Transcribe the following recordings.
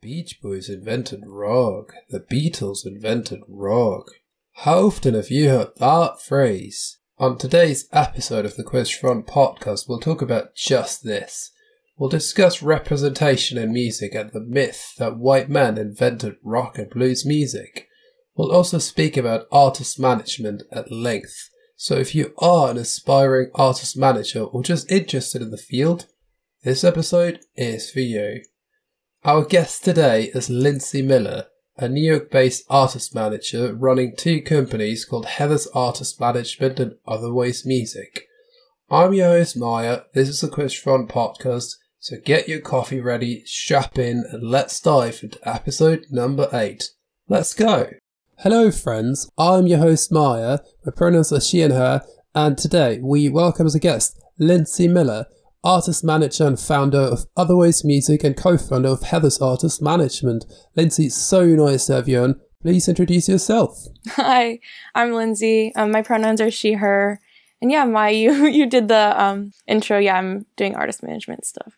Beach Boys invented rock. The Beatles invented rock. How often have you heard that phrase? On today's episode of the Quizfront podcast, we'll talk about just this. We'll discuss representation in music and the myth that white men invented rock and blues music. We'll also speak about artist management at length. So if you are an aspiring artist manager or just interested in the field, this episode is for you. Our guest today is Lindsay Miller, a New York-based artist manager running two companies called Heather's Artist Management and Otherwise Music. I'm your host Maya, this is the Quizfront podcast, so get your coffee ready, strap in, and let's dive into episode number 8. Let's go! Hello friends, I'm your host Maya, my pronouns are she and her, and today we welcome as a guest Lindsay Miller, artist manager and founder of Otherwise Music and co-founder of Heather's Artist Management. Lindsay, so nice to have you on. Please introduce yourself. Hi, I'm Lindsay. My pronouns are she, her. And yeah, you did the intro. Yeah, I'm doing artist management stuff.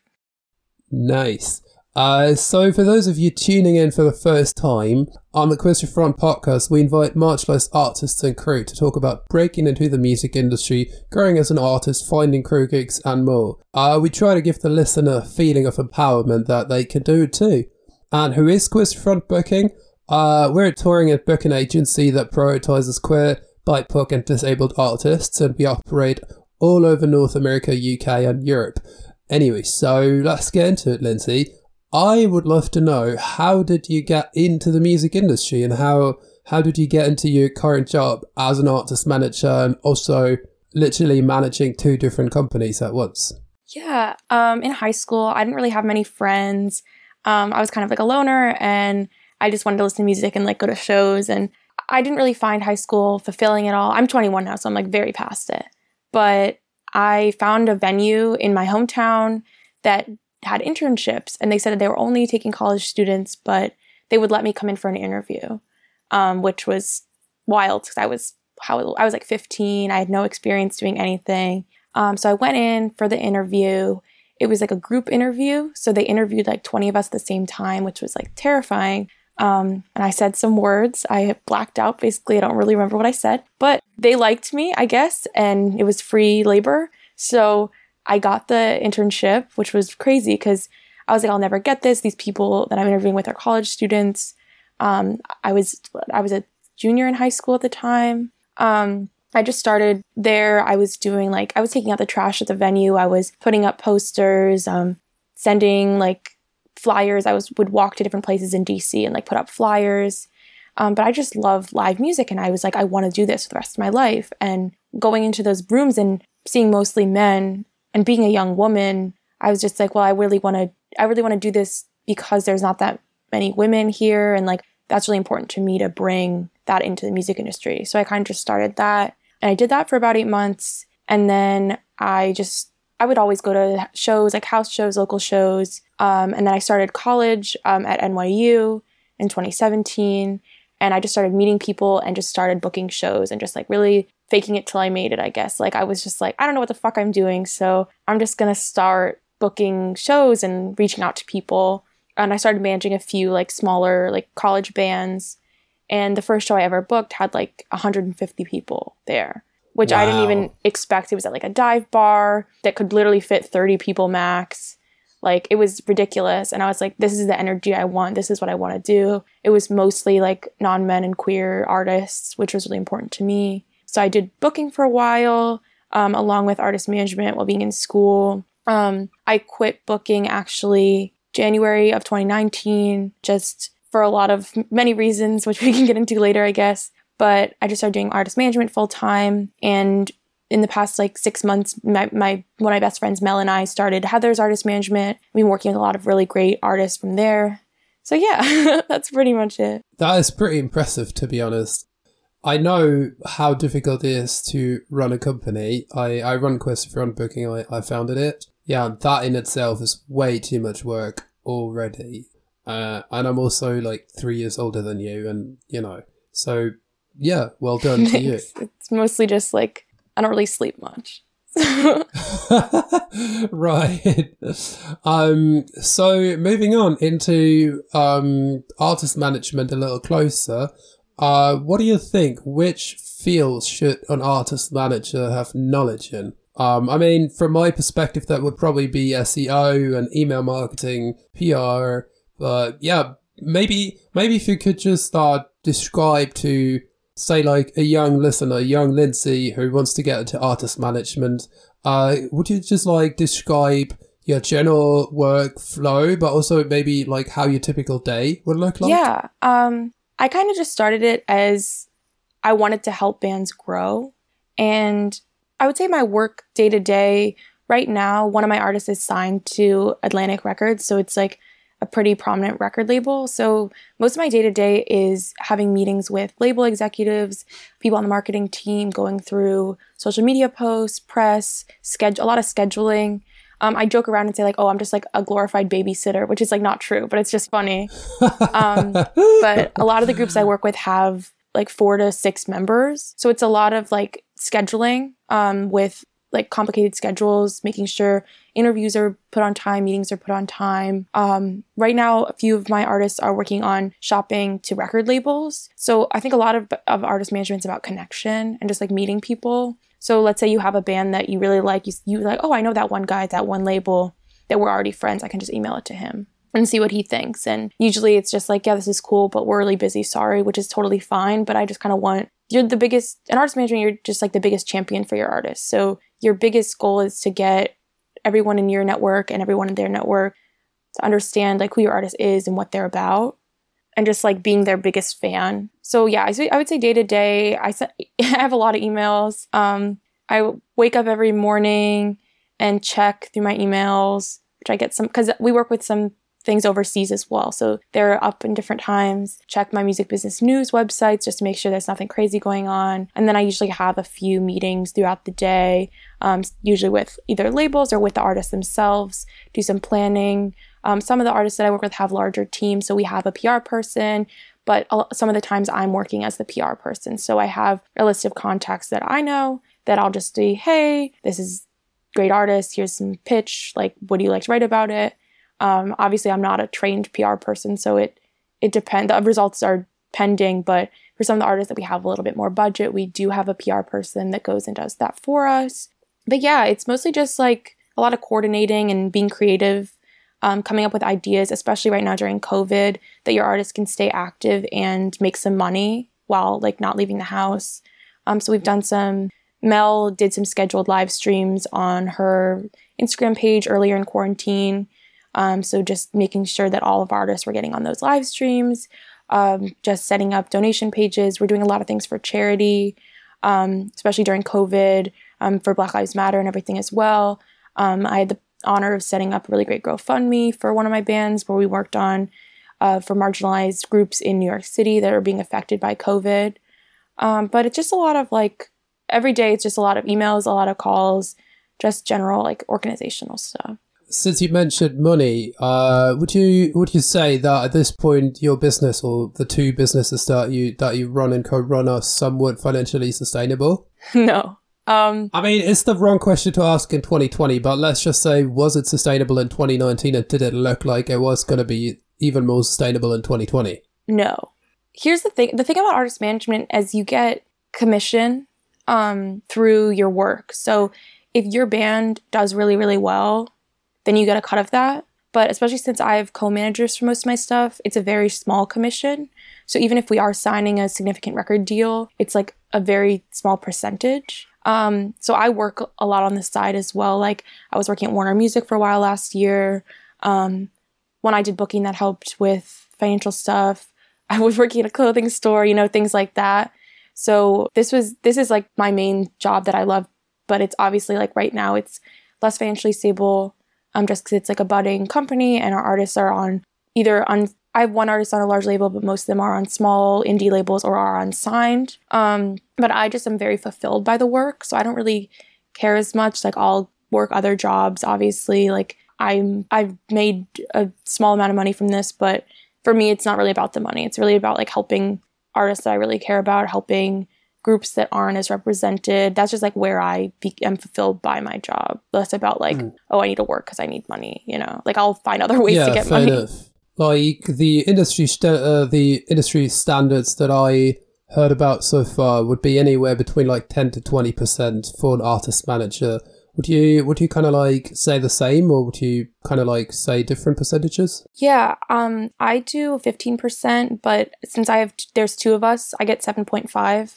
Nice. So for those of you tuning in for the first time, on the Quizfront podcast, we invite marginalised artists and crew to talk about breaking into the music industry, growing as an artist, finding crew gigs, and more. We try to give the listener a feeling of empowerment that they can do it too. And who is Quizfront Booking? We're a touring and booking agency that prioritises queer, BIPOC and disabled artists, and we operate all over North America, UK and Europe. Anyway, so let's get into it, Lindsay. I would love to know, how did you get into the music industry and how did you get into your current job as an artist manager and also literally managing two different companies at once? Yeah, in high school, I didn't really have many friends. I was kind of like a loner and I just wanted to listen to music and like go to shows, and I didn't really find high school fulfilling at all. I'm 21 now, so I'm like very past it. But I found a venue in my hometown that had internships, and they said that they were only taking college students, but they would let me come in for an interview, which was wild because I was like 15. I had no experience doing anything. So I went in for the interview. It was like a group interview. So they interviewed like 20 of us at the same time, which was like terrifying. And I said some words. I blacked out. Basically, I don't really remember what I said, but they liked me, I guess. And it was free labor. So I got the internship, which was crazy because I was like, I'll never get this. These people that I'm interviewing with are college students. I was a junior in high school at the time. I just started there. I was taking out the trash at the venue. I was putting up posters, sending like flyers. Would walk to different places in DC and like put up flyers. But I just love live music, and I was like, I want to do this for the rest of my life. And going into those rooms and seeing mostly men and being a young woman, I was just like, well, I really want to do this because there's not that many women here, and like that's really important to me to bring that into the music industry. So I kind of just started that, and I did that for about 8 months, and then I would always go to shows, like house shows, local shows, and then I started college at NYU in 2017, and I just started meeting people and just started booking shows and just like really faking it till I made it, I guess. Like I was just like, I don't know what the fuck I'm doing, so I'm just gonna start booking shows and reaching out to people. And I started managing a few like smaller like college bands, and the first show I ever booked had like 150 people there, which I didn't even expect. It was at like a dive bar that could literally fit 30 people max. Like it was ridiculous, and I was like, this is the energy I want, this is what I want to do. It was mostly like non-men and queer artists, which was really important to me. So I did booking for a while, along with artist management while being in school. I quit booking actually January of 2019, just for a lot of many reasons, which we can get into later, I guess. But I just started doing artist management full time. And in the past like 6 months, one of my best friends, Mel, and I started Heather's Artist Management. We've been working with a lot of really great artists from there. So yeah, that's pretty much it. That is pretty impressive, to be honest. I know how difficult it is to run a company. I run Quizfront Booking. I founded it. Yeah, that in itself is way too much work already. And I'm also like 3 years older than you, and so yeah, well done to you. It's mostly just like I don't really sleep much. Right. So moving on into artist management a little closer, what do you think? Which fields should an artist manager have knowledge in? I mean, from my perspective, that would probably be SEO and email marketing, PR. But yeah, maybe if you could just describe to, say, like a young listener, young Lindsay who wants to get into artist management, would you just like describe your general workflow, but also maybe like how your typical day would look like? Yeah. I kind of just started it as I wanted to help bands grow. And I would say my work day to day right now, one of my artists is signed to Atlantic Records. So it's like a pretty prominent record label. So most of my day to day is having meetings with label executives, people on the marketing team, going through social media posts, press, a lot of scheduling. I joke around and say like, oh, I'm just like a glorified babysitter, which is like not true, but it's just funny. But a lot of the groups I work with have like 4 to 6 members. So it's a lot of like scheduling with like complicated schedules, making sure interviews are put on time, meetings are put on time. Right now, a few of my artists are working on shopping to record labels. So I think a lot of artist management is about connection and just like meeting people. So let's say you have a band that you really like, you like, oh, I know that one guy at that one label that we're already friends. I can just email it to him and see what he thinks. And usually it's just like, yeah, this is cool, but we're really busy, sorry, which is totally fine. But I just kind of want, in artist management, you're just like the biggest champion for your artist. So your biggest goal is to get everyone in your network and everyone in their network to understand like who your artist is and what they're about, and just like being their biggest fan. So yeah, I would say day to day, I have a lot of emails. I wake up every morning and check through my emails, which I get some, because we work with some things overseas as well. So they're up in different times. Check my music business news websites just to make sure there's nothing crazy going on. And then I usually have a few meetings throughout the day, usually with either labels or with the artists themselves, do some planning. Some of the artists that I work with have larger teams, so we have a PR person, but some of the times I'm working as the PR person. So I have a list of contacts that I know that I'll just say, hey, this is great artist, here's some pitch, like, what do you like to write about it? Obviously, I'm not a trained PR person, so it depends. The results are pending, but for some of the artists that we have a little bit more budget, we do have a PR person that goes and does that for us. But yeah, it's mostly just like a lot of coordinating and being creative, coming up with ideas, especially right now during COVID, that your artist can stay active and make some money while like not leaving the house. So we've done Mel did some scheduled live streams on her Instagram page earlier in quarantine. So just making sure that all of our artists were getting on those live streams, just setting up donation pages. We're doing a lot of things for charity, especially during COVID, for Black Lives Matter and everything as well. I had the honor of setting up a really great GoFundMe for one of my bands where we worked on for marginalized groups in New York City that are being affected by COVID. But it's just a lot of like, every day it's just a lot of emails, a lot of calls, just general like organizational stuff. Since you mentioned money, would you say that at this point your business or the two businesses that you run and co-run are somewhat financially sustainable? No. I mean, it's the wrong question to ask in 2020, but let's just say, was it sustainable in 2019 and did it look like it was going to be even more sustainable in 2020? No. Here's the thing. The thing about artist management is you get commission through your work. So if your band does really, really well, then you get a cut of that. But especially since I have co-managers for most of my stuff, it's a very small commission. So even if we are signing a significant record deal, it's like a very small percentage. So I work a lot on the side as well. Like I was working at Warner Music for a while last year. When I did booking, that helped with financial stuff. I was working at a clothing store, things like that. So this is like my main job that I love, but it's obviously like right now it's less financially stable. Just because it's like a budding company and our artists are I have one artist on a large label, but most of them are on small indie labels or are unsigned. But I just am very fulfilled by the work. So I don't really care as much. Like I'll work other jobs, obviously. Like I've made a small amount of money from this, but for me, it's not really about the money. It's really about like helping artists that I really care about, helping groups that aren't as represented. That's just like where I am fulfilled by my job. Less about like, oh, I need to work because I need money, you know? Like I'll find other ways to get money. Enough. Like the industry standards that I heard about so far would be anywhere between like 10 to 20% for an artist manager. Would you kind of like say the same, or would you kind of like say different percentages? Yeah, I do 15%, but since there's two of us, I get 7.5.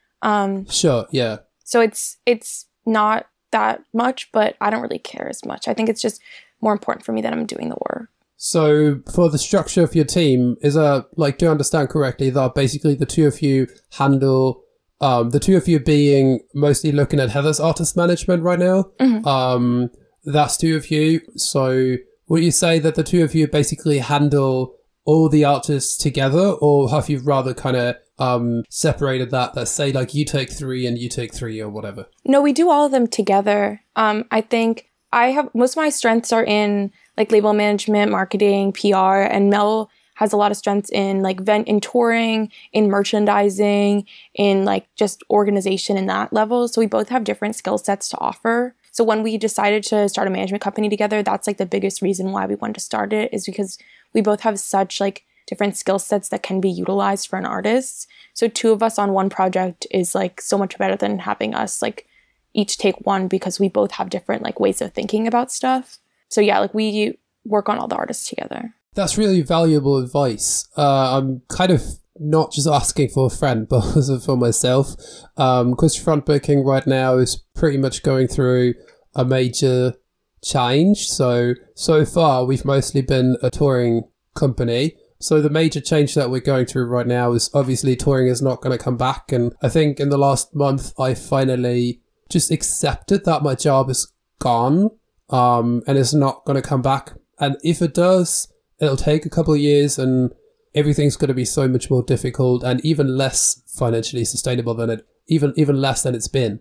Sure, yeah. So it's not that much, but I don't really care as much. I think it's just more important for me that I'm doing the work. So for the structure of your team, is like, do I understand correctly that basically the two of you handle, the two of you being mostly looking at Heather's artist management right now? Mm-hmm. That's two of you. So would you say that the two of you basically handle all the artists together, or have you rather kind of separated that? Let's say like you take 3 and you take 3 or whatever. No, we do all of them together. I think I have most of my strengths are in like label management, marketing, PR, and Mel has a lot of strengths in like in touring, in merchandising, in like just organization in that level. So we both have different skill sets to offer. So when we decided to start a management company together, that's like the biggest reason why we wanted to start it, is because we both have such like different skill sets that can be utilized for an artist. So 2 of us on one project is like so much better than having us like each take one, because we both have different like ways of thinking about stuff. So yeah, like we work on all the artists together. That's really valuable advice. I'm kind of not just asking for a friend, but also for myself. Because front booking right now is pretty much going through a major change. So far, we've mostly been a touring company. So the major change that we're going through right now is obviously touring is not going to come back. And I think in the last month, I finally just accepted that my job is gone. And it's not going to come back. And if it does, it'll take a couple of years and everything's going to be so much more difficult and even less financially sustainable than even less than it's been.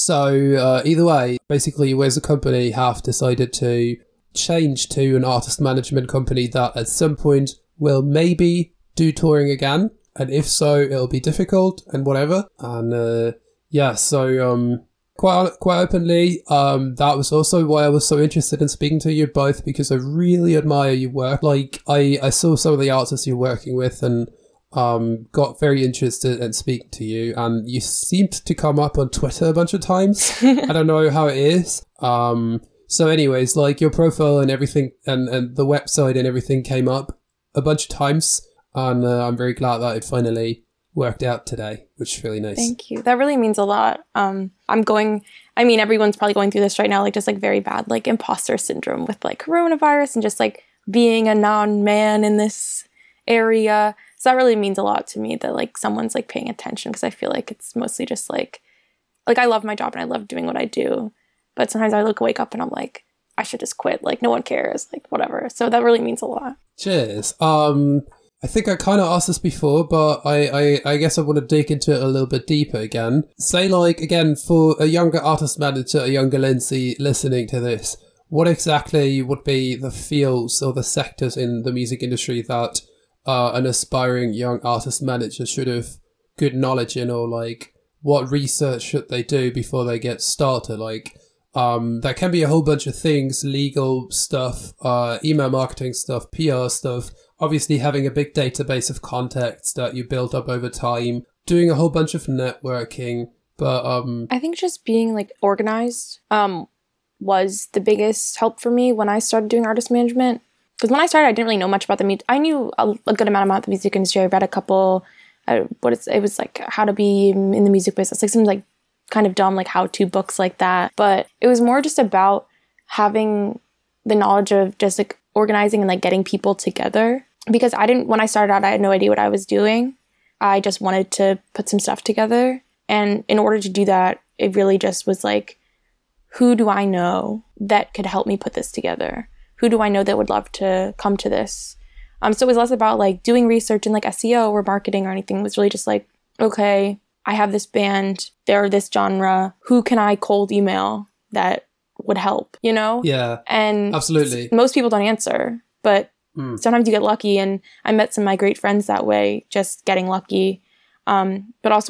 So either way, basically we as a company have decided to change to an artist management company that at some point will maybe do touring again. And if so, it'll be difficult and whatever. And Quite openly, that was also why I was so interested in speaking to you both, because I really admire your work. Like, I saw some of the artists you're working with and got very interested in speaking to you. And you seemed to come up on Twitter a bunch of times. I don't know how it is. So anyways, like your profile and everything and the website and everything came up a bunch of times. And I'm very glad that it finally worked out today, which is really nice. Thank you. That really means a lot. Everyone's probably going through this right now, like just like very bad, like imposter syndrome with like coronavirus and just like being a non-man in this area. So that really means a lot to me that like someone's like paying attention, because I feel like it's mostly just like I love my job and I love doing what I do. But sometimes I wake up and I'm like, I should just quit. Like no one cares, like whatever. So that really means a lot. Cheers. I think I kind of asked this before, but I guess I want to dig into it a little bit deeper again. Say, like, again, for a younger artist manager, a younger Lindsay listening to this, what exactly would be the fields or the sectors in the music industry that an aspiring young artist manager should have good knowledge in, or, like, what research should they do before they get started? Like, that can be a whole bunch of things, legal stuff, email marketing stuff, PR stuff, obviously having a big database of contacts that you build up over time, doing a whole bunch of networking, but I think just being like organized was the biggest help for me when I started doing artist management. Because when I started, I didn't really know much about the music. I knew a good amount about the music industry. I read a couple, it was like how to be in the music business, like some like kind of dumb like how-to books like that. But it was more just about having the knowledge of just like organizing and like getting people together, because when I started out, I had no idea what I was doing. I just wanted to put some stuff together. And in order to do that, it really just was like, who do I know that could help me put this together? Who do I know that would love to come to this? So it was less about like doing research in like SEO or marketing or anything. It was really just like, okay, I have this band, they're this genre. Who can I cold email that would help, you know? Yeah, and absolutely. Most people don't answer, but sometimes you get lucky, and I met some of my great friends that way, just getting lucky. But also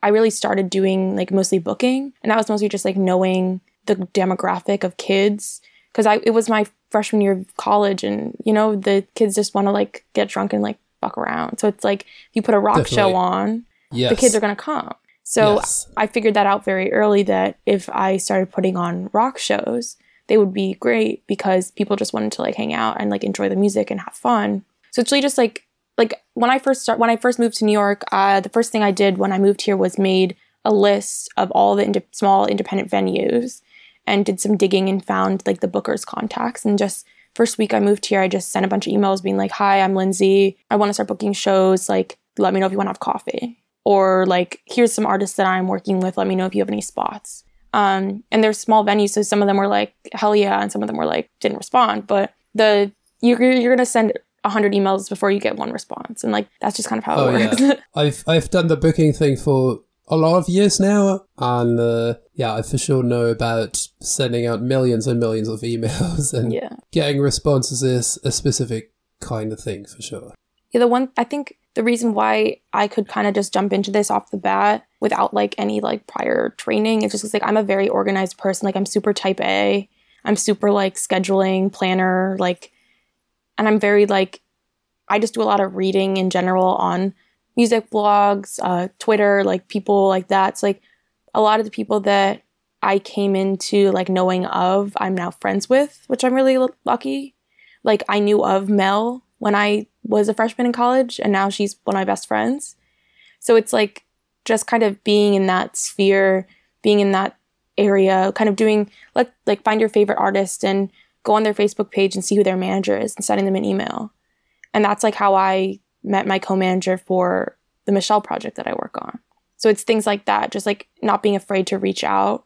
I really started doing like mostly booking, and that was mostly just like knowing the demographic of kids, because it was my freshman year of college, and you know, the kids just want to like get drunk and like fuck around. So it's like if you put a rock show on, the kids are going to come. So I figured that out very early, that if I started putting on rock shows, they would be great because people just wanted to like hang out and like enjoy the music and have fun. So it's really just like when I first moved to New York, the first thing I did when I moved here was made a list of all the small independent venues and did some digging and found like the bookers' contacts. And just first week I moved here, I just sent a bunch of emails being like, "Hi, I'm Lindsay. I want to start booking shows. Like, let me know if you want to have coffee." Or like, "Here's some artists that I'm working with. Let me know if you have any spots." And they're small venues, so some of them were like, "Hell yeah," and some of them were like, didn't respond. But you're going to send 100 emails before you get one response, and like that's just kind of how it works. Yeah. I've done the booking thing for a lot of years now, and I for sure know about sending out millions and millions of emails, and getting responses is a specific kind of thing for sure. Yeah, I think the reason why I could kind of just jump into this off the bat without like any like prior training is just 'cause, like I'm a very organized person. Like I'm super type A. I'm super like scheduling, planner, like, and I'm very like, I just do a lot of reading in general on music blogs, Twitter, like people like that. It's like a lot of the people that I came into like knowing of, I'm now friends with, which I'm really lucky. Like I knew of Mel when I was a freshman in college, and now she's one of my best friends. So it's like just kind of being in that sphere, being in that area, kind of doing like find your favorite artist and go on their Facebook page and see who their manager is and sending them an email. And that's like how I met my co-manager for the Michelle project that I work on. So it's things like that, just like not being afraid to reach out.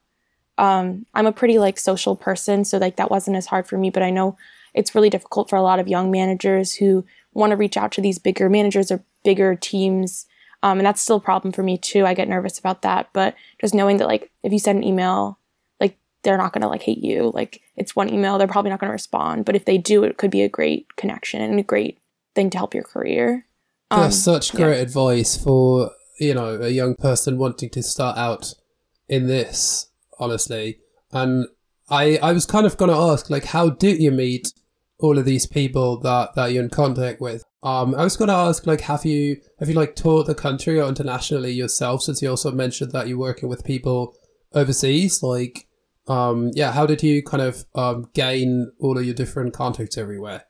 I'm a pretty like social person, so like that wasn't as hard for me, but I know it's really difficult for a lot of young managers who want to reach out to these bigger managers or bigger teams. And that's still a problem for me too. I get nervous about that, but just knowing that like if you send an email, like they're not going to like hate you. Like it's one email, they're probably not going to respond, but if they do, it could be a great connection and a great thing to help your career. That's such great advice for, you know, a young person wanting to start out in this, honestly. And I was kind of going to ask, like, how did you meet all of these people that you're in contact with? I was going to ask, like, have you like toured the country or internationally yourself, since you also mentioned that you're working with people overseas? Like, how did you kind of gain all of your different contacts everywhere?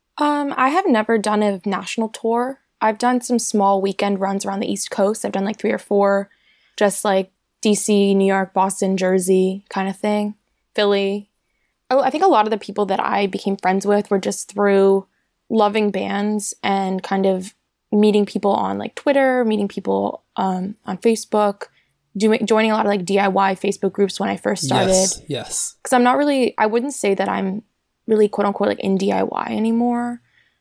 I have never done a national tour. I've done some small weekend runs around the East Coast. I've done like 3 or 4, just like DC, New York, Boston, Jersey kind of thing, Philly. I think a lot of the people that I became friends with were just through loving bands and kind of meeting people on like Twitter, meeting people on Facebook, joining a lot of like DIY Facebook groups when I first started. Yes. Because I wouldn't say that I'm really quote unquote like in DIY anymore.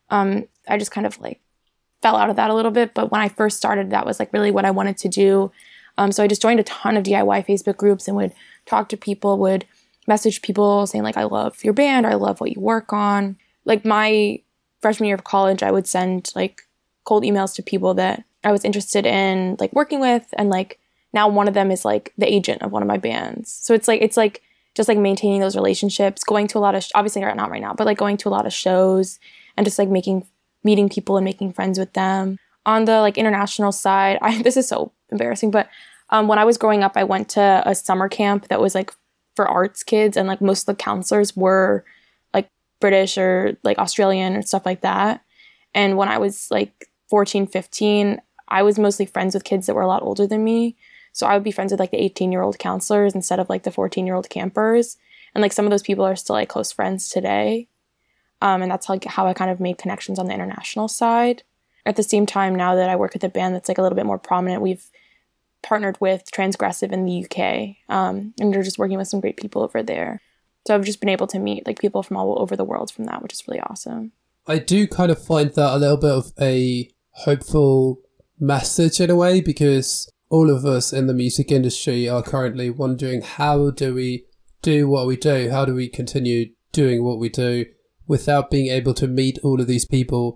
I just kind of like fell out of that a little bit. But when I first started, that was like really what I wanted to do. So I just joined a ton of DIY Facebook groups and would talk to people, would message people saying like, I love your band, or I love what you work on. Like my freshman year of college, I would send like cold emails to people that I was interested in like working with. And like now one of them is like the agent of one of my bands. So it's like just like maintaining those relationships, going to a lot of, obviously not right now, but like going to a lot of shows and just like meeting people and making friends with them. On the like international side, this is so embarrassing, but when I was growing up, I went to a summer camp that was like for arts kids, and like most of the counselors were like British or like Australian or stuff like that. And when I was like 14, 15, I was mostly friends with kids that were a lot older than me. So I would be friends with like the 18-year-old counselors instead of like the 14-year-old campers. And like some of those people are still like close friends today. And that's like how I kind of made connections on the international side. At the same time, now that I work with a band that's like a little bit more prominent, we've partnered with Transgressive in the UK. And they're just working with some great people over there. So I've just been able to meet like people from all over the world from that, which is really awesome. I do kind of find that a little bit of a hopeful message in a way, because all of us in the music industry are currently wondering, how do we do what we do? How do we continue doing what we do without being able to meet all of these people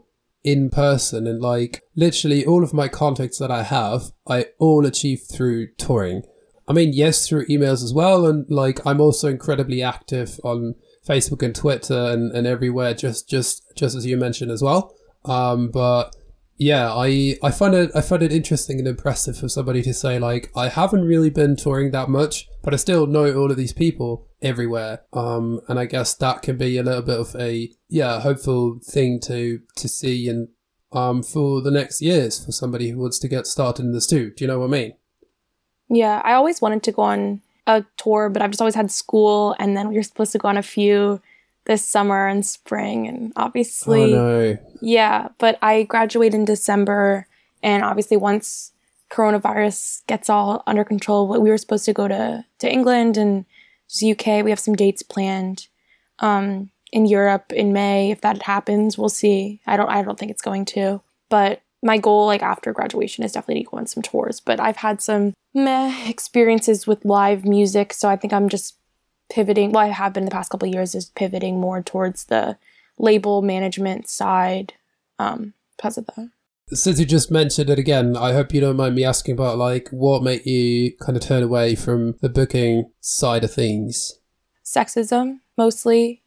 in person, and like literally all of my contacts that I have, I all achieved through touring. I mean, yes, through emails as well, and like I'm also incredibly active on Facebook and Twitter and everywhere, just as you mentioned as well. But yeah, I find it interesting and impressive for somebody to say like, I haven't really been touring that much, but I still know all of these people everywhere. And I guess that can be a little bit of a hopeful thing to see and for the next years for somebody who wants to get started in this too. Do you know what I mean? Yeah, I always wanted to go on a tour, but I've just always had school, and then we were supposed to go on a few this summer and spring, and obviously, yeah, but I graduate in December, and obviously once coronavirus gets all under control, we were supposed to go to England and the UK. We have some dates planned in Europe in May. If that happens, we'll see. I don't think it's going to, but my goal, like after graduation, is definitely to go on some tours. But I've had some meh experiences with live music, so I think I'm just pivoting. Well, I have been in the past couple of years, is pivoting more towards the label management side because of that. Since you just mentioned it again, I hope you don't mind me asking about like what made you kind of turn away from the booking side of things. Sexism, mostly.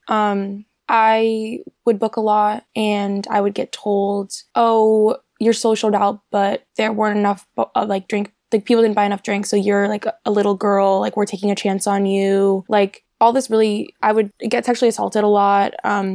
I would book a lot and I would get told, oh, you're socialed out, but there weren't enough people didn't buy enough drinks, so you're like a little girl, like we're taking a chance on you. Like all this really, I would get sexually assaulted a lot,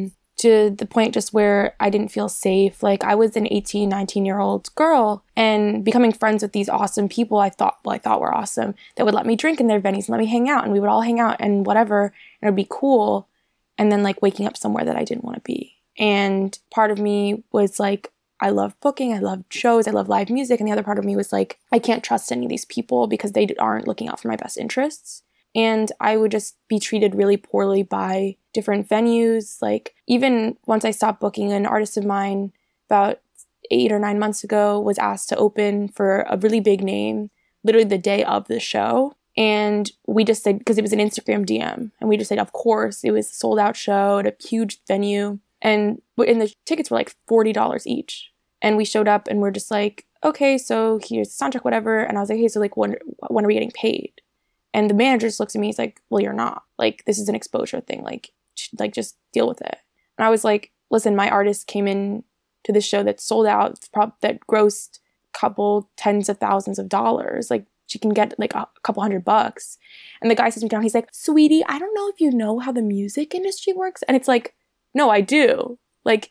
to the point just where I didn't feel safe. Like I was an 18, 19-year-old girl, and becoming friends with these awesome people I thought were awesome, that would let me drink in their venues and let me hang out, and we would all hang out and whatever, and it would be cool. And then like waking up somewhere that I didn't want to be. And part of me was like, I love booking, I love shows, I love live music. And the other part of me was like, I can't trust any of these people because they aren't looking out for my best interests. And I would just be treated really poorly by different venues. Like even once I stopped booking, an artist of mine about 8 or 9 months ago was asked to open for a really big name, literally the day of the show. And we just said, because it was an Instagram DM, and we just said, of course, it was a sold out show at a huge venue. And the tickets were like $40 each. And we showed up and we're just like, okay, so here's the soundtrack, whatever. And I was like, hey, so like, when are we getting paid? And the manager just looks at me, he's like, well, you're not. Like, this is an exposure thing. Like just deal with it. And I was like, listen, my artist came in to this show that sold out, that grossed a couple tens of thousands of dollars. Like, she can get like a couple $100. And the guy sits me down, he's like, sweetie, I don't know if you know how the music industry works. And it's like, no, I do. Like,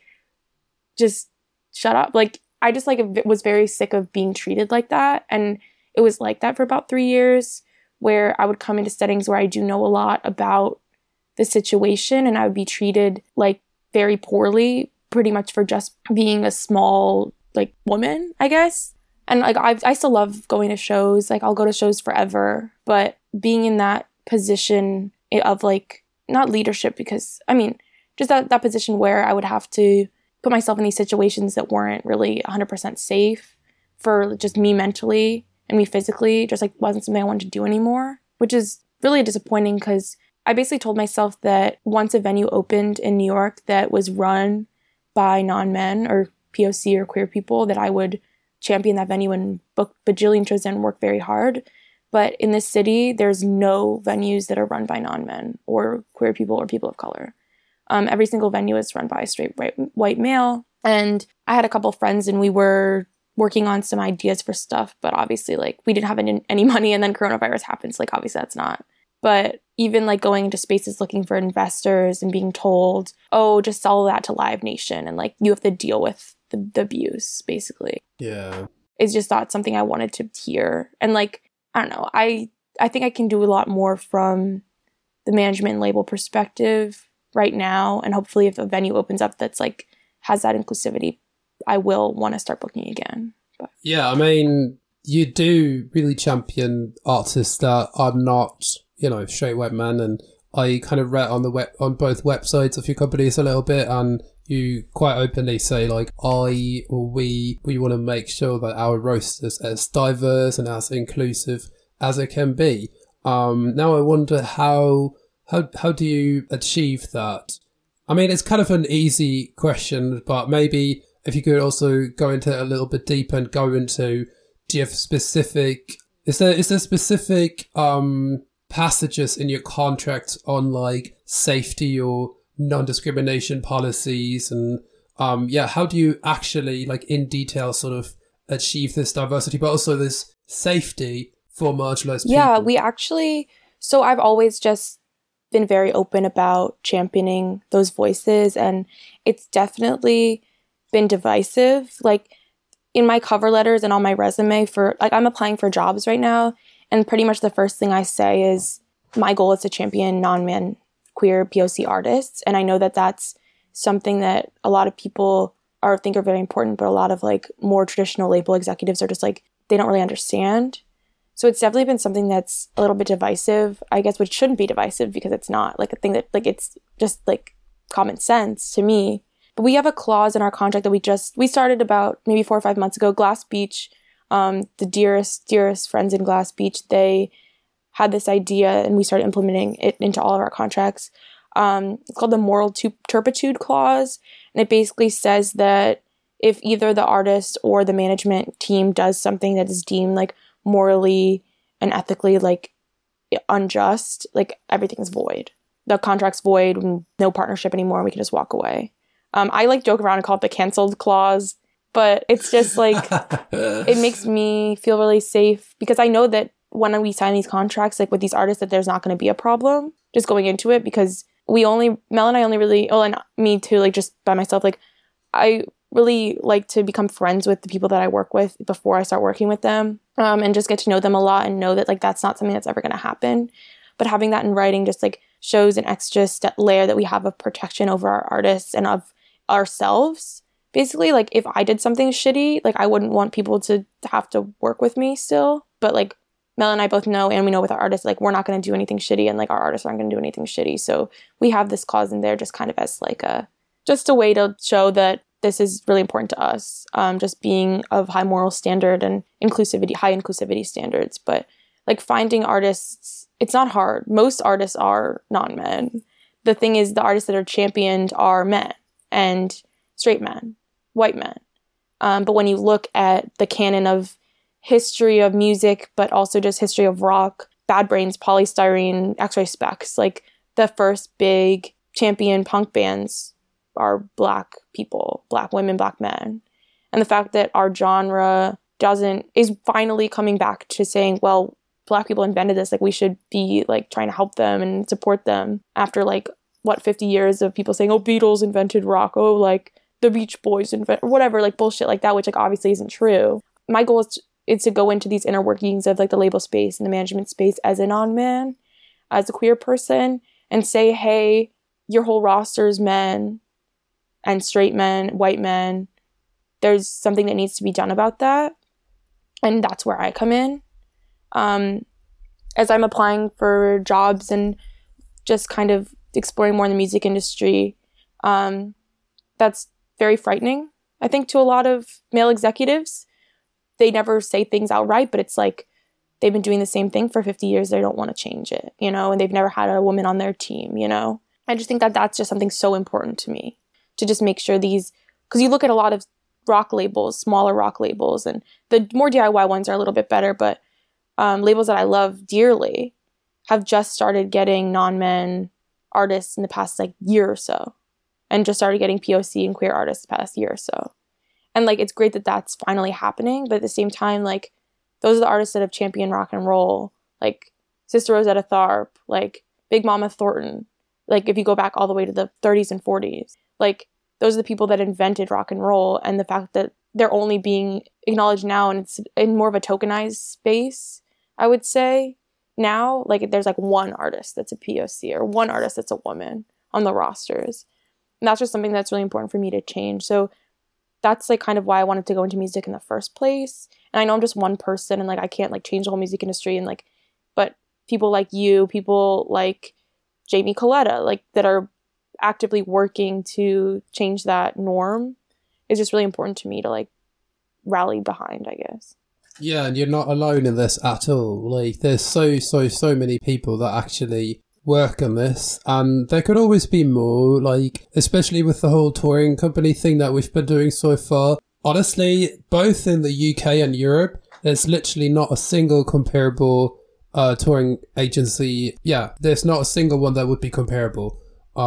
just shut up. Like, I just like was very sick of being treated like that. And it was like that for about 3 years, where I would come into settings where I do know a lot about the situation, and I would be treated like very poorly, pretty much for just being a small like woman, I guess. And like I still love going to shows. Like I'll go to shows forever, but being in that position of like, not leadership, because I mean, just that position where I would have to put myself in these situations that weren't really 100% safe for just me mentally and me physically, just like wasn't something I wanted to do anymore, which is really disappointing, because I basically told myself that once a venue opened in New York that was run by non-men or POC or queer people, that I would champion that venue and book bajillion shows and work very hard. But in this city, there's no venues that are run by non-men or queer people or people of color. Every single venue is run by a straight white male. And I had a couple friends and we were working on some ideas for stuff, but obviously like we didn't have any money, and then coronavirus happens. Like obviously that's not. But even like going into spaces looking for investors and being told, oh, just sell that to Live Nation, and like you have to deal with the abuse, basically. Yeah. It's just not something I wanted to hear. And like, I don't know, I think I can do a lot more from the management and label perspective right now. And hopefully if a venue opens up that's like has that inclusivity, I will want to start booking again. But. Yeah, I mean, you do really champion artists that are not, you know, straight white men, and I kind of read on both websites of your companies a little bit, and you quite openly say like we want to make sure that our roast is as diverse and as inclusive as it can be. Now I wonder how do you achieve that? I mean, it's kind of an easy question, but maybe if you could also go into it a little bit deeper and go into, do you have specific, is there specific passages in your contract on like safety or non-discrimination policies, and how do you actually like in detail sort of achieve this diversity, but also this safety for marginalized people? Yeah, we actually, so I've always just been very open about championing those voices, and it's definitely been divisive. Like in my cover letters and on my resume for, like, I'm applying for jobs right now, and pretty much the first thing I say is my goal is to champion non-man queer POC artists. And I know that that's something that a lot of people think are very important, but a lot of like more traditional label executives are just like, they don't really understand. So it's definitely been something that's a little bit divisive, I guess, which shouldn't be divisive because it's not like a thing that like, it's just like common sense to me. But we have a clause in our contract that we started about maybe 4 or 5 months ago. Glass Beach, the dearest friends in Glass Beach, they had this idea and we started implementing it into all of our contracts. It's called the moral turpitude clause. And it basically says that if either the artist or the management team does something that is deemed like morally and ethically like unjust, like everything is void. The contract's void, no partnership anymore, and we can just walk away. I like joke around and call it the canceled clause, but it's just like, it makes me feel really safe because I know that when we sign these contracts, like with these artists, that there's not going to be a problem just going into it because Mel and I only really, and me too, like just by myself, like I really like to become friends with the people that I work with before I start working with them, and just get to know them a lot and know that like that's not something that's ever going to happen. But having that in writing just like shows an extra layer that we have of protection over our artists and of ourselves. Basically, like if I did something shitty, like I wouldn't want people to have to work with me still. But like Mel and I both know, and we know with our artists, like we're not going to do anything shitty, and like our artists aren't going to do anything shitty. So we have this clause in there just kind of as like a way to show that this is really important to us. Just being of high moral standard and high inclusivity standards. But like finding artists, it's not hard. Most artists are non-men. The thing is, the artists that are championed are men and straight men, white men. But when you look at the canon of history of music, but also just history of rock, Bad Brains, Polystyrene, X-Ray Specs, like the first big champion punk bands are Black people, Black women, Black men. And the fact that our genre is finally coming back to saying, well, Black people invented this, like we should be like trying to help them and support them after like 50 years of people saying, oh, Beatles invented rock, oh, like the Beach Boys or whatever, like bullshit like that, which like obviously isn't true. My goal is to go into these inner workings of like the label space and the management space as a non-man, as a queer person, and say, hey, your whole roster is men and straight men, white men. There's something that needs to be done about that. And that's where I come in. As I'm applying for jobs and just kind of exploring more in the music industry, that's very frightening, I think, to a lot of male executives. They never say things outright, but it's like they've been doing the same thing for 50 years. They don't want to change it, and they've never had a woman on their team, I just think that that's just something so important to me, to just make sure because you look at a lot of rock labels, smaller rock labels, and the more DIY ones are a little bit better, but labels that I love dearly have just started getting non-men artists in the past like year or so, and just started getting POC and queer artists the past year or so. And like, it's great that that's finally happening. But at the same time, like, those are the artists that have championed rock and roll, like Sister Rosetta Tharpe, like Big Mama Thornton. Like, if you go back all the way to the 30s and 40s, like, those are the people that invented rock and roll. And the fact that they're only being acknowledged now, and it's in more of a tokenized space, I would say. Now, like, there's like one artist that's a POC or one artist that's a woman on the rosters. And that's just something that's really important for me to change. So that's like kind of why I wanted to go into music in the first place. And I know I'm just one person and like I can't like change the whole music industry, and like, but people like you, people like Jamie Coletta, like that are actively working to change that norm is just really important to me to like rally behind, I guess. Yeah, and you're not alone in this at all. Like, there's so many people that actually work on this, and there could always be more, like, especially with the whole touring company thing that we've been doing so far. Honestly, both in the UK and Europe, there's literally not a single comparable touring agency. Yeah, there's not a single one that would be comparable.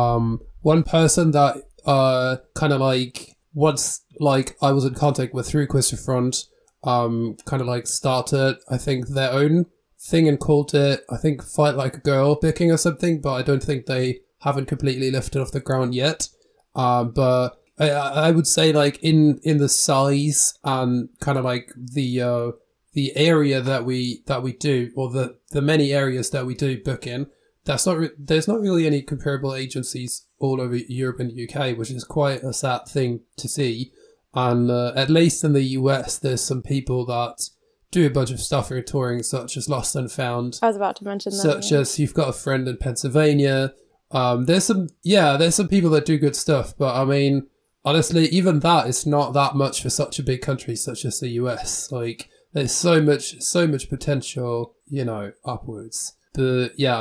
One person that kind of like once like I was in contact with through Quiz4Front, kind of like started, I think, their own thing and called it, I think, Fight Like a Girl Picking or something, but I don't think they haven't completely lifted off the ground yet. But I would say, like, in the size and kind of like the area that we do, or the many areas that we do book in, there's not really any comparable agencies all over Europe and UK, which is quite a sad thing to see. And at least in the US, there's some people that do a bunch of stuff for touring, such as Lost and Found. I was about to mention that. Such as You've Got a Friend in Pennsylvania. There's some people that do good stuff, but I mean, honestly, even that is not that much for such a big country such as the US. Like, there's so much potential, upwards. But yeah,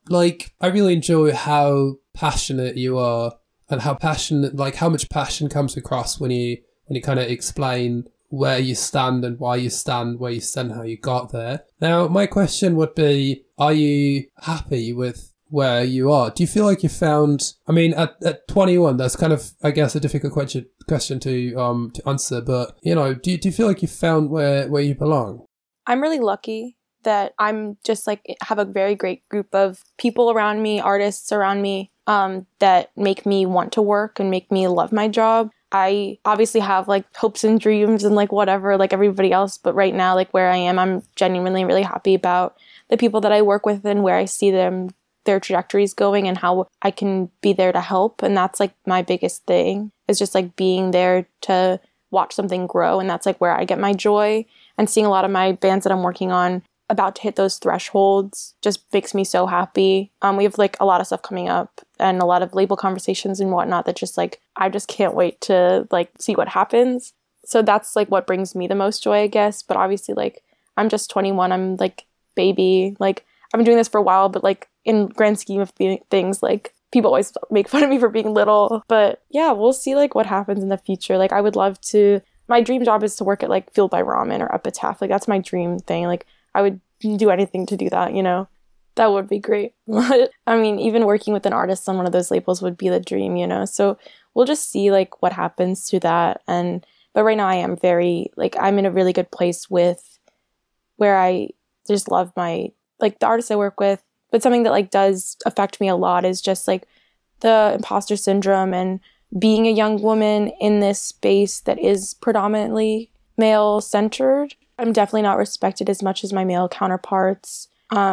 I really enjoy how passionate you are, and how much passion comes across when you kind of explain where you stand and why you stand where you stand, how you got there. Now, my question would be, are you happy with where you are? Do you feel like you found, I mean, at 21, that's kind of, I guess, a difficult question to answer, but, do you feel like you found where you belong? I'm really lucky that I'm just like, have a very great group of people around me, artists around me, that make me want to work and make me love my job. I obviously have like hopes and dreams and like whatever, like everybody else. But right now, like where I am, I'm genuinely really happy about the people that I work with and where I see their trajectories going and how I can be there to help. And that's like my biggest thing, is just like being there to watch something grow. And that's like where I get my joy, and seeing a lot of my bands that I'm working on about to hit those thresholds just makes me so happy. We have like a lot of stuff coming up and a lot of label conversations and whatnot that just like, I just can't wait to like see what happens. So that's like what brings me the most joy, I guess. But obviously, like, I'm just 21. I'm like baby. Like, I've been doing this for a while, but like in grand scheme of things, like people always make fun of me for being little. But yeah, we'll see like what happens in the future. Like, I would love to, my dream job is to work at like Fueled by Ramen or Epitaph. Like, that's my dream thing. Like, I would do anything to do that, That would be great. I mean, even working with an artist on one of those labels would be the dream, So we'll just see like what happens to that. But right now I am very, like, I'm in a really good place with where I just love my, like, the artists I work with. But something that like does affect me a lot is just like the imposter syndrome and being a young woman in this space that is predominantly male centered. I'm definitely not respected as much as my male counterparts.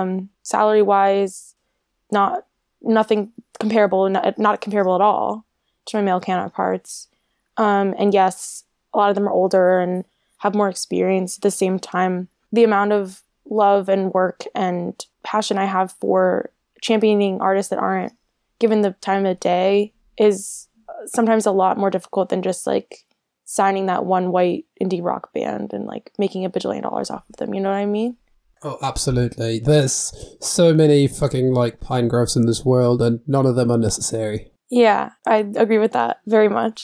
Salary wise, nothing comparable, not comparable at all to my male counterparts. And yes, a lot of them are older and have more experience. At the same time, the amount of love and work and passion I have for championing artists that aren't given the time of day is sometimes a lot more difficult than just like signing that one white indie rock band and like making $1 bajillion off of them. You know what I mean? Oh, absolutely. There's so many fucking like pine groves in this world, and none of them are necessary. Yeah, I agree with that very much.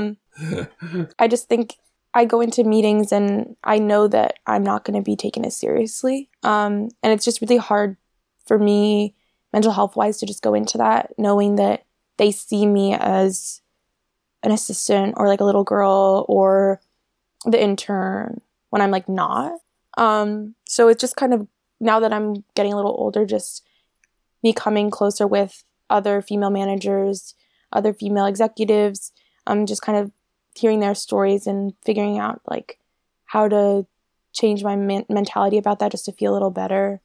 I just think I go into meetings and I know that I'm not going to be taken as seriously. And it's just really hard for me, mental health wise, to just go into that knowing that they see me as an assistant or like a little girl or the intern when I'm like not. So it's just kind of, now that I'm getting a little older, just me coming closer with other female managers, other female executives, just kind of hearing their stories and figuring out like how to change my mentality about that just to feel a little better.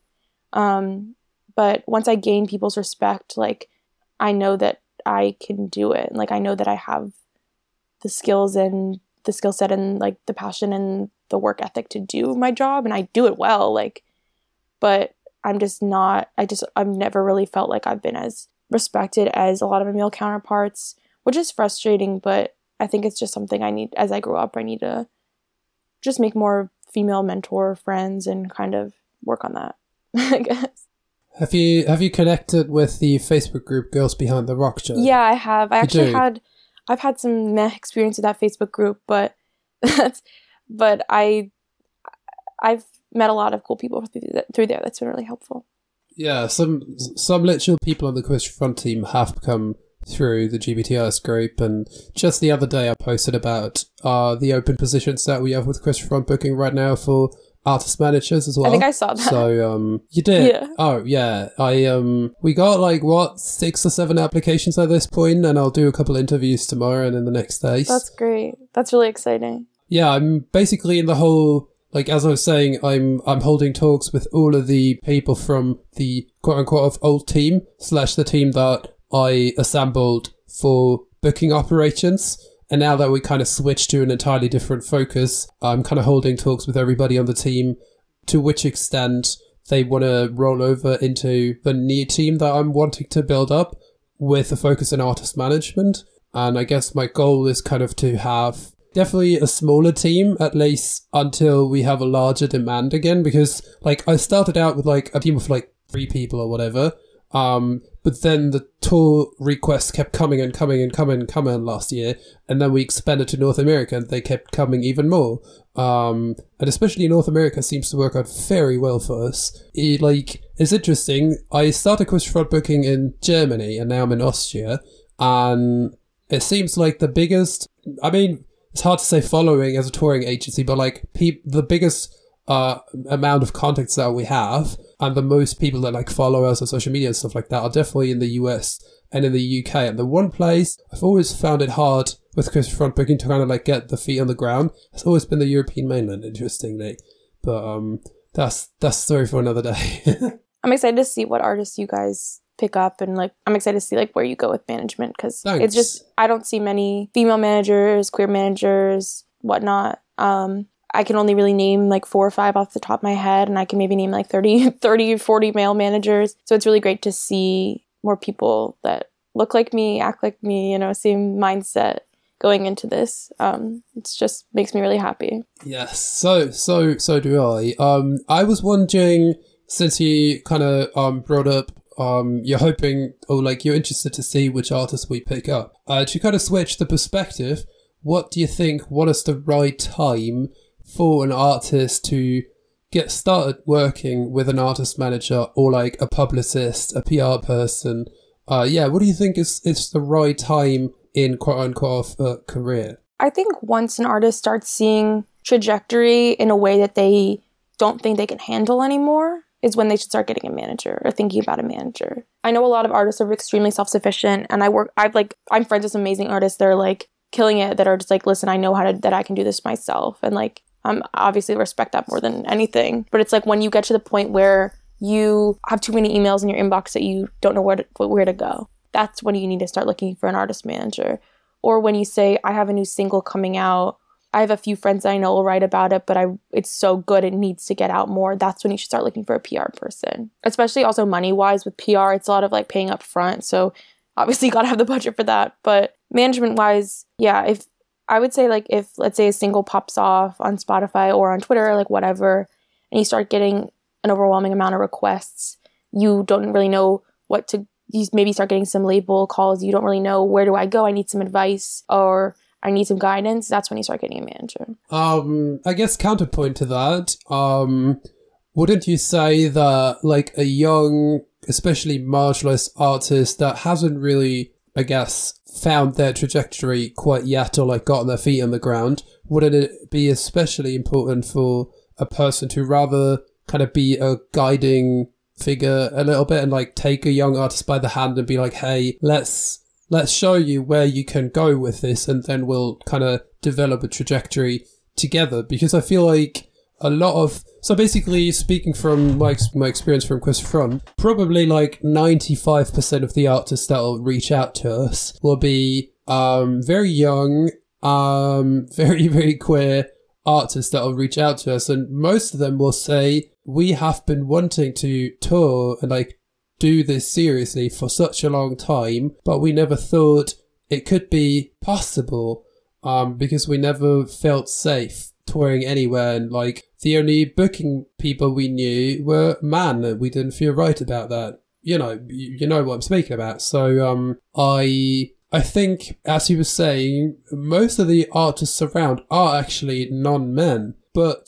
But once I gain people's respect, like, I know that I can do it. Like, I know that I have the skills and the skill set and like the passion and the work ethic to do my job, and I do it well, like, but I'm just not, I've never really felt like I've been as respected as a lot of my male counterparts, which is frustrating, but I think it's just something I need, as I grow up, I need to just make more female mentor friends and kind of work on that, I guess. Have you connected with the Facebook group Girls Behind the Rock Show? Yeah, I have. I've had some meh experience with that Facebook group, but I've met a lot of cool people through there. That's been really helpful. Yeah, some literal people on the Quiz Front team have come through the GBTRS group, and just the other day I posted about the open positions that we have with Quiz Front booking right now for artist managers as well. I think I saw that. So you did? Yeah. Oh yeah. We got 6 or 7 applications at this point, and I'll do a couple interviews tomorrow and in the next days. That's great. That's really exciting. Yeah, I'm basically in the whole, like, as I was saying, I'm holding talks with all of the people from the quote-unquote old team / the team that I assembled for booking operations. And now that we kind of switched to an entirely different focus, I'm kind of holding talks with everybody on the team to which extent they want to roll over into the new team that I'm wanting to build up with a focus in artist management. And I guess my goal is kind of to have definitely a smaller team, at least until we have a larger demand again, because like I started out with like a team of like 3 people or whatever, but then the tour requests kept coming last year, and then we expanded to North America and they kept coming even more, and especially North America seems to work out very well for us. It's interesting, I started Quiz Front booking in Germany and now I'm in Austria, and it seems like the biggest, I mean, it's hard to say following as a touring agency, but like the biggest amount of contacts that we have and the most people that like follow us on social media and stuff like that are definitely in the US and in the UK. And the one place I've always found it hard with Quiz Front booking to kind of like get the feet on the ground has always been the European mainland, interestingly. But that's a story for another day. I'm excited to see what artists you guys pick up, and like I'm excited to see like where you go with management, because it's just, I don't see many female managers, queer managers, whatnot. I can only really name like 4 or 5 off the top of my head, and I can maybe name like 30, 40 male managers. So it's really great to see more people that look like me, act like me, you know, same mindset going into this. It's just makes me really happy. Yes, so do I. I was wondering, since you kind of brought up you're hoping, or like you're interested to see which artists we pick up. To kind of switch the perspective, what do you think, what is the right time for an artist to get started working with an artist manager or like a publicist, a PR person? What do you think is the right time in quote-unquote a career? I think once an artist starts seeing trajectory in a way that they don't think they can handle anymore is when they should start getting a manager or thinking about a manager. I know a lot of artists are extremely self-sufficient, and I'm friends with some amazing artists that are like killing it, that are just like, listen, I know that I can do this myself. And like, I'm obviously respect that more than anything. But it's like when you get to the point where you have too many emails in your inbox that you don't know where to go, that's when you need to start looking for an artist manager. Or when you say, I have a new single coming out, I have a few friends I know will write about it, but it's so good, it needs to get out more. That's when you should start looking for a PR person. Especially also money-wise with PR, it's a lot of like paying up front. So obviously you got to have the budget for that. But management-wise, yeah, if let's say a single pops off on Spotify or on Twitter, like whatever, and you start getting an overwhelming amount of requests, you don't really know you maybe start getting some label calls, you don't really know, where do I go? I need some advice, or I need some guidance. That's when you start getting a manager. I guess counterpoint to that, wouldn't you say that like a young, especially marginalized artist that hasn't really, I guess, found their trajectory quite yet, or like gotten their feet on the ground, wouldn't it be especially important for a person to rather kind of be a guiding figure a little bit and like take a young artist by the hand and be like, hey, let's show you where you can go with this, and then we'll kind of develop a trajectory together? Because I feel like so basically, speaking from my experience from Quiz Front, probably like 95% of the artists that will reach out to us will be very young, very, very queer artists that will reach out to us, and most of them will say, we have been wanting to tour and like do this seriously for such a long time, but we never thought it could be possible because we never felt safe touring anywhere, and like the only booking people we knew were men, and we didn't feel right about that. You know what I'm speaking about. So I think, as you were saying, most of the artists around are actually non-men, but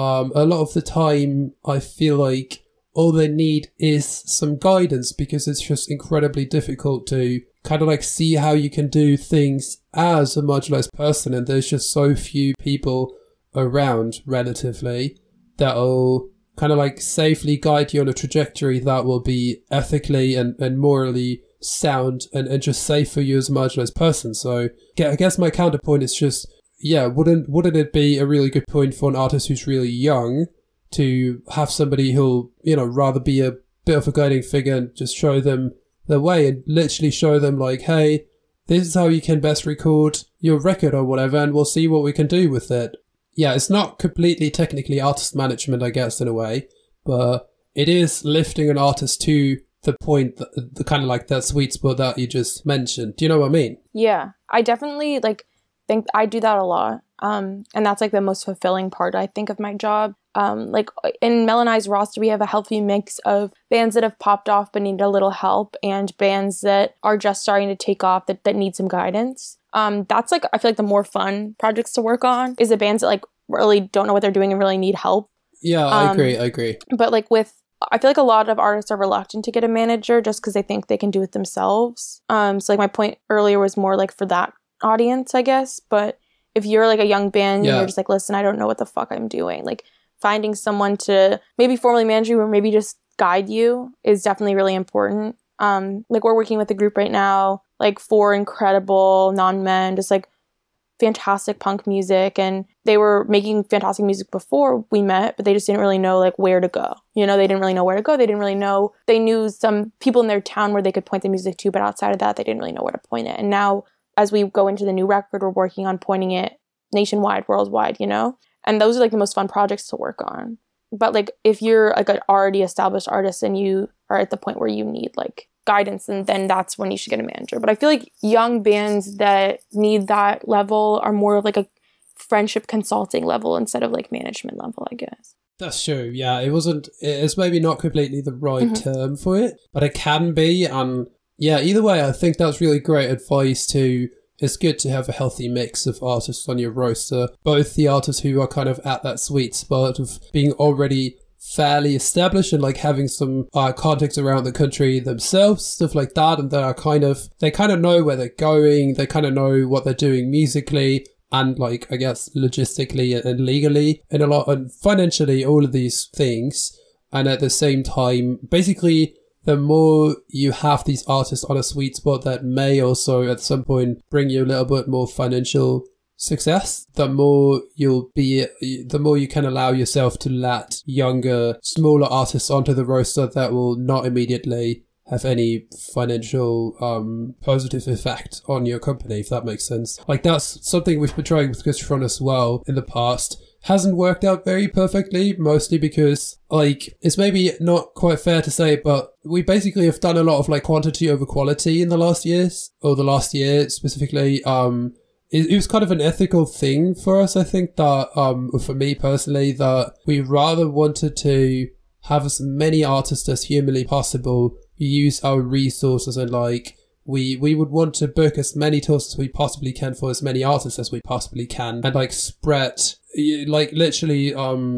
a lot of the time I feel like all they need is some guidance, because it's just incredibly difficult to kind of like see how you can do things as a marginalized person, and there's just so few people around relatively that will kind of like safely guide you on a trajectory that will be ethically and morally sound and just safe for you as a marginalized person. So I guess my counterpoint is just, yeah, wouldn't it be a really good point for an artist who's really young to have somebody who'll, rather be a bit of a guiding figure and just show them the way and literally show them like, hey, this is how you can best record your record or whatever, and we'll see what we can do with it. Yeah, it's not completely technically artist management, I guess, in a way, but it is lifting an artist to the point, the kind of like that sweet spot that you just mentioned. Do you know what I mean? Yeah, I definitely think I do that a lot. And that's like the most fulfilling part, I think, of my job. Like in Mel and I's roster, we have a healthy mix of bands that have popped off but need a little help, and bands that are just starting to take off that need some guidance. That's like, I feel like the more fun projects to work on is the bands that like really don't know what they're doing and really need help. Yeah, I agree. But like I feel like a lot of artists are reluctant to get a manager just because they think they can do it themselves. So like my point earlier was more like for that audience, I guess. But if you're like a young band and you're just like, listen, I don't know what the fuck I'm doing, like finding someone to maybe formally manage you or maybe just guide you is definitely really important. Like we're working with a group right now, like 4 incredible non-men, just like fantastic punk music, and they were making fantastic music before we met, but they just didn't really know like where to go. They didn't really know where to go. They didn't really know. They knew some people in their town where they could point the music to, but outside of that, they didn't really know where to point it. And now, as we go into the new record, we're working on pointing it nationwide, worldwide, And those are like the most fun projects to work on. But like if you're like an already established artist and you are at the point where you need like guidance, and then that's when you should get a manager. But I feel like young bands that need that level are more of like a friendship consulting level instead of like management level, I guess. That's true. Yeah, it's maybe not completely the right term for it, but it can be. And yeah, either way, I think that's really great advice too. It's good to have a healthy mix of artists on your roster, both the artists who are kind of at that sweet spot of being already fairly established and like having some contacts around the country themselves, stuff like that, and they kind of know where they're going, they kind of know what they're doing musically and like I guess logistically and legally and a lot and financially, all of these things. And at the same time, basically, the more you have these artists on a sweet spot that may also at some point bring you a little bit more financial success, the more you can allow yourself to let younger, smaller artists onto the roster that will not immediately have any financial positive effect on your company, if that makes sense. Like that's something we've been trying with Chris Front as well in the past. Hasn't worked out very perfectly, mostly because, like, it's maybe not quite fair to say, but we basically have done a lot of, like, quantity over quality in the last years, or the last year specifically. It was kind of an ethical thing for us, I think, that, for me personally, that we rather wanted to have as many artists as humanly possible, use our resources, and, like, we would want to book as many tours as we possibly can for as many artists as we possibly can, and like spread, like literally,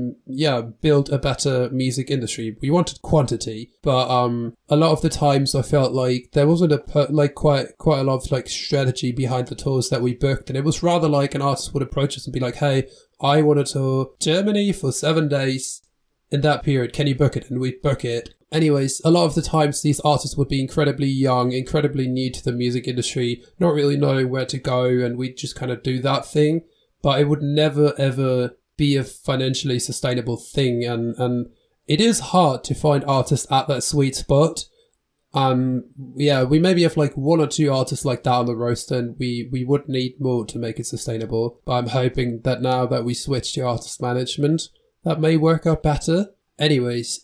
build a better music industry. We wanted quantity, but a lot of the times I felt like there wasn't quite a lot of like strategy behind the tours that we booked, and it was rather like an artist would approach us and be like, "Hey, I want to tour Germany for 7 days in that period. Can you book it?" And we'd book it. Anyways, a lot of the times these artists would be incredibly young, incredibly new to the music industry, not really knowing where to go, and we'd just kind of do that thing. But it would never, ever be a financially sustainable thing, and it is hard to find artists at that sweet spot. We maybe have like 1 or 2 artists like that on the roster, and we would need more to make it sustainable. But I'm hoping that now that we switch to artist management, that may work out better. Anyways,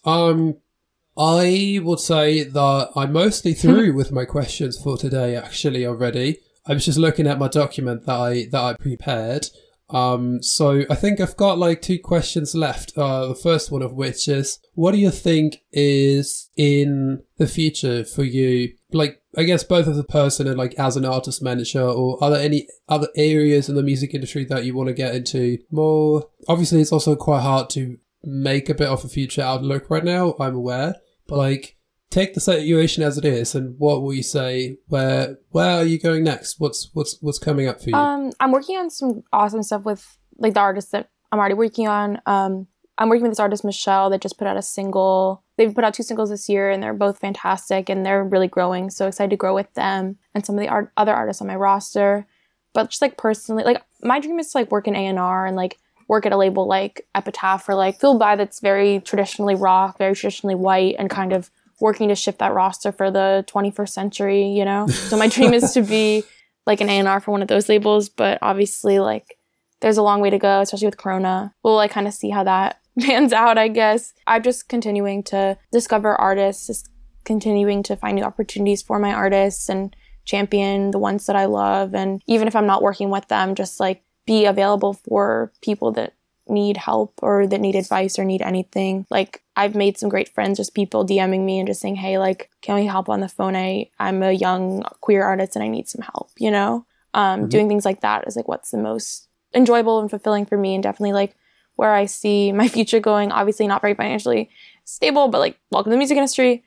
I would say that I'm mostly through with my questions for today, actually, already. I was just looking at my document that I prepared. So I think I've got like 2 questions left. The first one of which is, what do you think is in the future for you? Like, I guess both as a person and like as an artist manager, or are there any other areas in the music industry that you want to get into more? Obviously, it's also quite hard to make a bit of a future outlook right now, I'm aware, but like, take the situation as it is, and what will you say? Where are you going next? What's coming up for you? I'm working on some awesome stuff with like the artists that I'm already working on. I'm working with this artist Michelle that just put out a single. They've put out 2 singles this year, and they're both fantastic, and they're really growing. So excited to grow with them and some of the other artists on my roster. But just like personally, like my dream is to like work in A&R and like work at a label like Epitaph or like Phil By that's very traditionally rock, very traditionally white, and kind of working to shift that roster for the 21st century, you know? So my dream is to be like an A&R for one of those labels, but obviously like there's a long way to go, especially with Corona. We'll like kind of see how that pans out, I guess. I'm just continuing to discover artists, just continuing to find new opportunities for my artists and champion the ones that I love. And even if I'm not working with them, just like be available for people that need help or that need advice or need anything. Like I've made some great friends, just people DMing me and just saying, hey, like, can we help on the phone? I'm a young queer artist and I need some help, you know? Doing things like that is like what's the most enjoyable and fulfilling for me, and definitely like where I see my future going. Obviously not very financially stable, but like welcome to the music industry.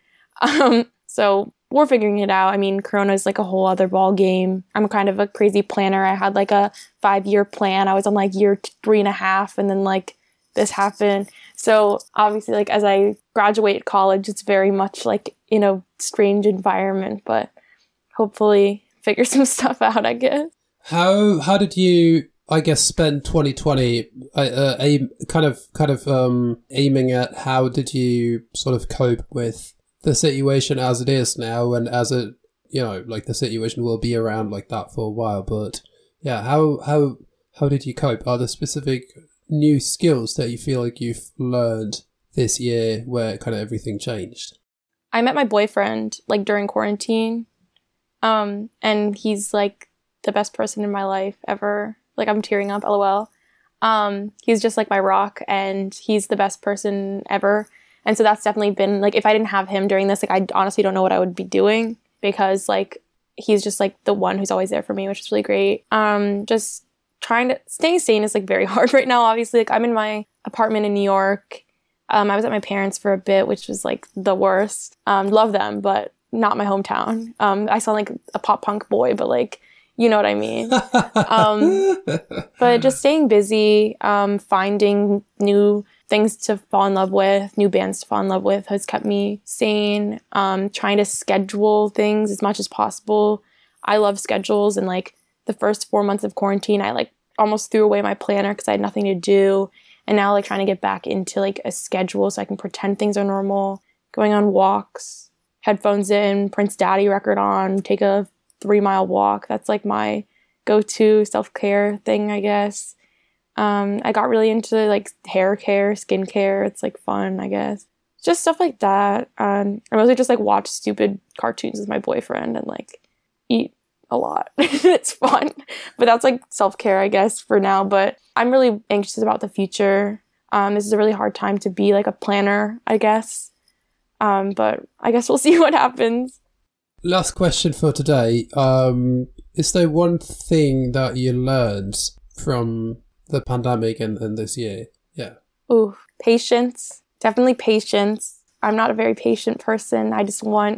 So we're figuring it out. I mean, Corona is like a whole other ball game. I'm kind of a crazy planner. I had like a 5-year plan. I was on like year 3.5, and then like this happened. So obviously, like as I graduate college, it's very much like in a strange environment, but hopefully figure some stuff out, I guess. How did you, I guess, spend 2020 aiming at how did you sort of cope with the situation as it is now, and as it, you know, like the situation will be around like that for a while, but yeah, how did you cope? Are there specific new skills that you feel like you've learned this year where kind of everything changed? I met my boyfriend like during quarantine, and he's like the best person in my life ever. Like I'm tearing up, LOL. He's just like my rock, and he's the best person ever. And so that's definitely been, like, if I didn't have him during this, like, I honestly don't know what I would be doing, because, like, he's just, like, the one who's always there for me, which is really great. Just staying sane is, like, very hard right now, obviously. Like, I'm in my apartment in New York. I was at my parents' for a bit, which was, like, the worst. Love them, but not my hometown. I sound like a pop punk boy, but, like, you know what I mean. But just staying busy, finding new things to fall in love with, new bands to fall in love with has kept me sane. Trying to schedule things as much as possible. I love schedules, and like the first 4 months of quarantine, I like almost threw away my planner because I had nothing to do. And now like trying to get back into like a schedule so I can pretend things are normal. Going on walks, headphones in, Prince Daddy record on, take a 3-mile walk. That's like my go-to self-care thing, I guess. I got really into like hair care, skin care. It's like fun, I guess. Just stuff like that. I mostly just like watch stupid cartoons with my boyfriend and like eat a lot. It's fun. But that's like self-care, I guess, for now. But I'm really anxious about the future. This is a really hard time to be like a planner, I guess. But I guess we'll see what happens. Last question for today. Is there one thing that you learned from the pandemic and this year? Yeah. Ooh, patience. Definitely patience. I'm not a very patient person. I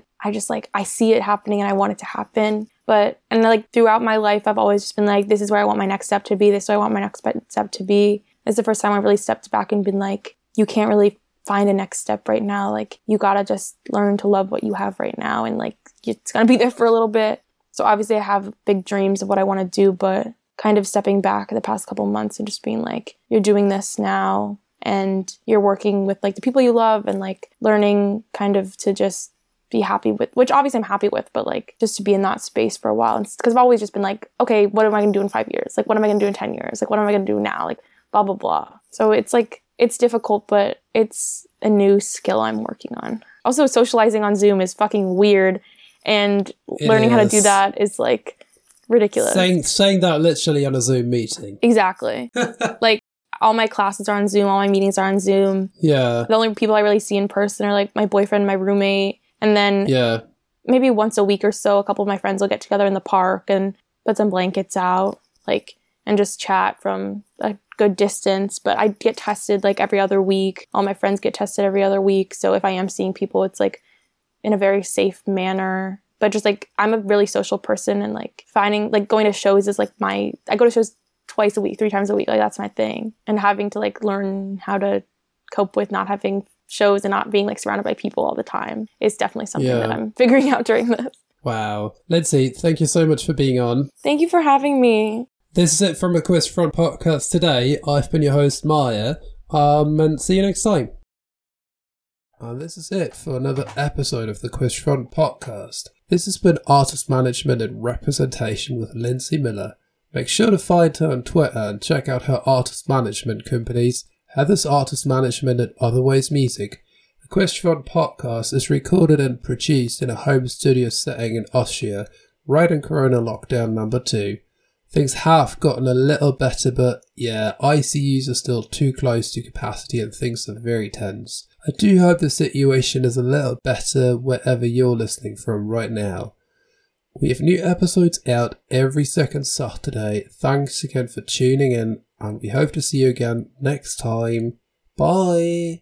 see it happening and I want it to happen. And like throughout my life, I've always just been like, this is where I want my next step to be. This is where I want my next step to be. It's the first time I've really stepped back and been like, you can't really find a next step right now. Like you gotta just learn to love what you have right now. And like, it's gonna be there for a little bit. So obviously I have big dreams of what I want to do, but kind of stepping back the past couple months and just being like, you're doing this now and you're working with like the people you love and like learning kind of to just be happy with, which obviously I'm happy with, but like just to be in that space for a while. Because I've always just been like, okay, what am I going to do in 5 years? Like, what am I going to do in 10 years? Like, what am I going to do now? Like, blah, blah, blah. So it's like, it's difficult, but it's a new skill I'm working on. Also, socializing on Zoom is fucking weird. And learning how to do that is like ridiculous. Saying that literally on a Zoom meeting. Exactly. Like, all my classes are on Zoom. All my meetings are on Zoom. Yeah. The only people I really see in person are like my boyfriend, my roommate. And then maybe once a week or so, a couple of my friends will get together in the park and put some blankets out, like, and just chat from a good distance. But I get tested like every other week. All my friends get tested every other week. So if I am seeing people, it's like in a very safe manner. But just like, I'm a really social person, and like finding, like going to shows is like I go to shows twice a week, 3 times a week. Like, that's my thing. And having to like learn how to cope with not having shows and not being like surrounded by people all the time is definitely something that I'm figuring out during this. Wow. Lindsay, thank you so much for being on. Thank you for having me. This is it from a Quiz Front podcast today. I've been your host, Maya, and see you next time. And this is it for another episode of the Quiz Front podcast. This has been Artist Management and Representation with Lindsay Miller. Make sure to find her on Twitter and check out her artist management companies, Heather's Artist Management and Otherwise Music. The Quiz Front podcast is recorded and produced in a home studio setting in Austria, right in Corona lockdown number 2. Things have gotten a little better, but yeah, ICUs are still too close to capacity and things are very tense. I do hope the situation is a little better wherever you're listening from right now. We have new episodes out every second Saturday. Thanks again for tuning in, and we hope to see you again next time. Bye!